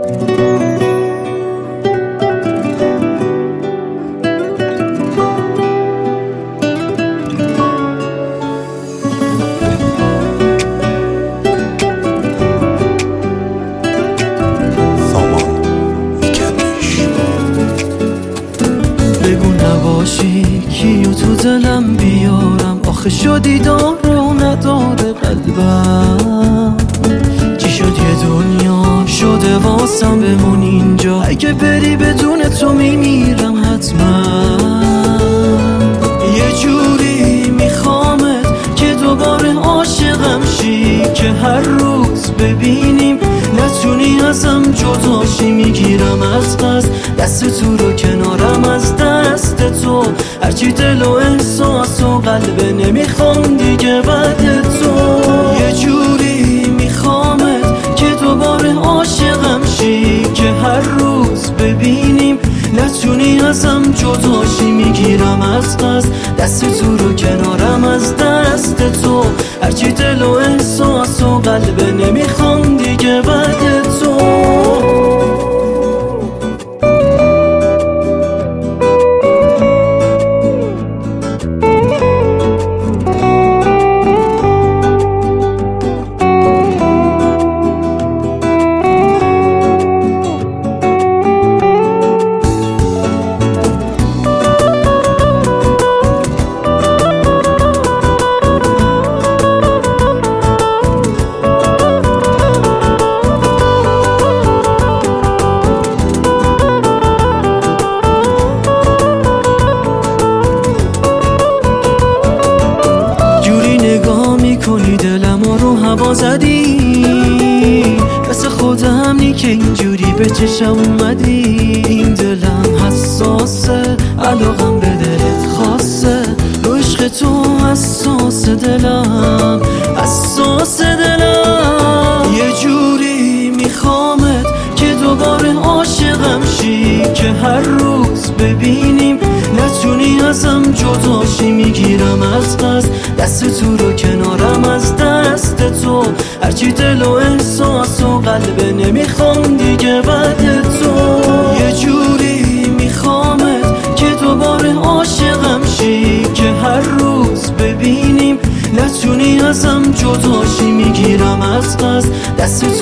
بگو نباشی کیو تو دلم بیارم، آخه شدی دار رو نداره قلبم. چی شد یه دنیا شده واسم بمون اینجا، اگه بری بدون تو میمیرم حتما. یه جوری میخوامت که دوباره عاشقم شی، که هر روز ببینیم نتونی ازم جداشی. میگیرم از قصد دست تو رو کنارم از دست تو، هرچی دل و احساس و قلبه نمیخوام دیگه بعد تو. یه جوری میخوامت که دوباره عاشقم شی، که هر روز ببینیم نتونی ازم جداشی. میگیرم از قصد دست تو رو کنارم از دست تو، هرچی دل و احساس و قلبه نمیخوام دیگه بعد تو. کنی دلم رو هوا زدی، پس خودم نی که اینجوری به چشم اومدی. این دلم حساسه، علاقم به دلت خاصه، رو عشق تو حساس دلم، حساس دلم. یه جوری میخوامت که دوباره عاشقم شی، که هر روز ببینیم نتونی ازم جداشی. میگیرم از قصد دست تو رو کنارم از دست تو، هرچی دل و احساس و قلبه نمیخوام دیگه بعد تو. یه جوری میخوامت که دوباره عاشقم شی، که هر روز ببینیم نتونی ازم جداشی. میگیرم از قصد دست